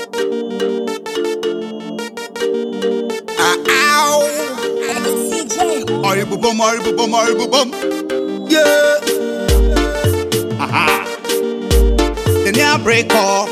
Ow! Aribubum. Yeah. Aha. Then you break off.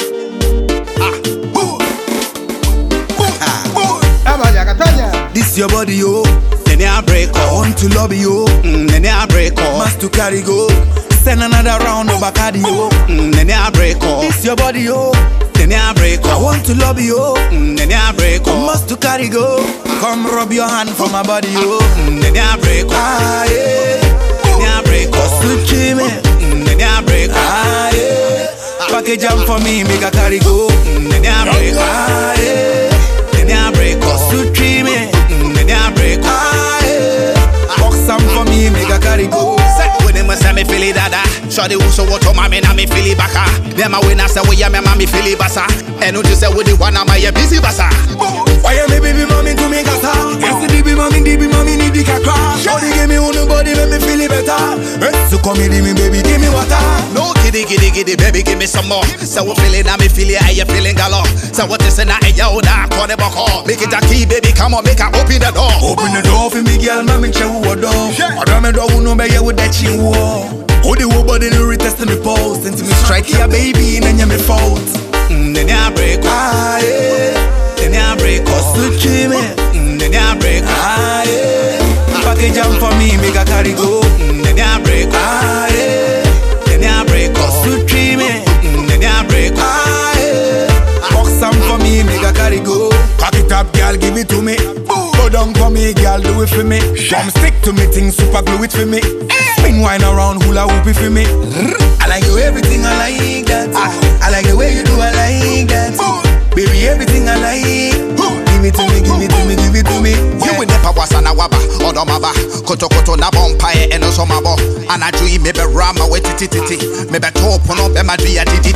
This your body, yo. Then you break off. I want to love you. Then you break off. Must to carry go. Send another round of Bacardi, yo. Then you break off. This your body, yo. Then you break off. I want to love you. Then you break off. Must to carry go. Come rub your hand for my body, yo. Then you break off. Ah, yeah. Then you break off. Switch me. Then you break off. Ah, yeah. Package jam for me, make a carry go. Then you break off. Ah, yeah. Then you break off. Switch me. Then you break off. Ah, yeah. Box some for me, make a carry go. When them say me feel it dada, shawty who so what my man me feel it baka. Them a win say we ya me mama feel it basa. And who just say with the one am I busy basa. Why am me baby mommy to me kasa? Yes the baby mommy need the kaka. Shawty give me on the body make me feel it better. So come here me baby give me water. No giddy baby give me some more. So we feeling I me feel it how you feeling galore. So what is na yo na call the bako. Make it a key baby come on make her open the door. Open the door for me girl mommy chew what door. Other me don't know me with that chin wall. Oh the whole body no retest me post. Into me strike here baby and you me fault. Then you break ah yeah. Then you break off. Switch me. Then you break ah yeah. Package jam for me make a carry go. Then you break ah yeah. Then you break off. Switch me. Then you break ah yeah. Box some for me make a carry go. Pack it up girl give it to me. Go down for me girl do it for me. Come stick to me thing super glue it for me. Spin wine around hula hoop it for me. I like you everything I like that. I like the way you do I like that. Baby everything I like. Give it to me, give it to me, give it to me. You will never was an awaba or domaba. Koto na bompire and also mabo. And I dream maybe rama with titi. Maybe top on be my dia titi.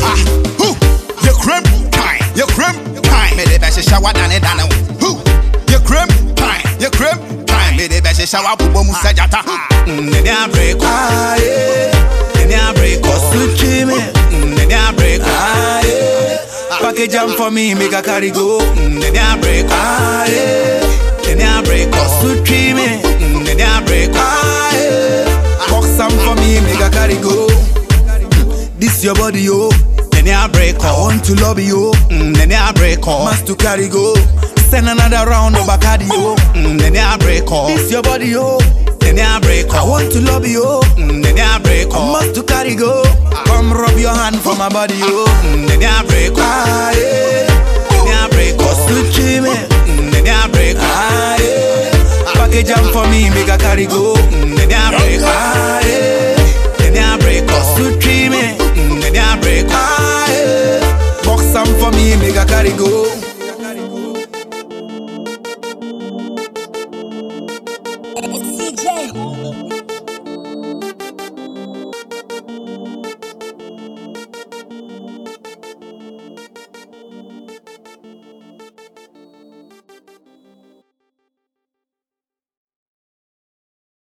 You crimp time, you crimp time. Maybe I should shower down it down. You crimp time, you crimp time. Maybe I should shower boom sajata. Then you break ah yeah. Then you break off. Switch me. Then you break ah yeah. Package jam for me, make a carry go. Then you break ah yeah. Then you break off. Switch me. Then you break ah yeah. Box some for me, make a carry go. This your body yo. Then you break off. I want to love you. Then you break off. Must to carry go. Send another round of Bacardi yo. Then you break off. This your body yo. Then you break off. I want to love you. Then you break off. Must to carry go. Come rub your hand for my body yo. Then you break off. Ah yeah. Then you break off. Switch me. Then you break off. Ah yeah. Package jam for me make a carry go. Then you break off. Ah yeah. Then you break off. Switch me. Then you break off. Ah yeah. Box some for me make a carry go. CJ.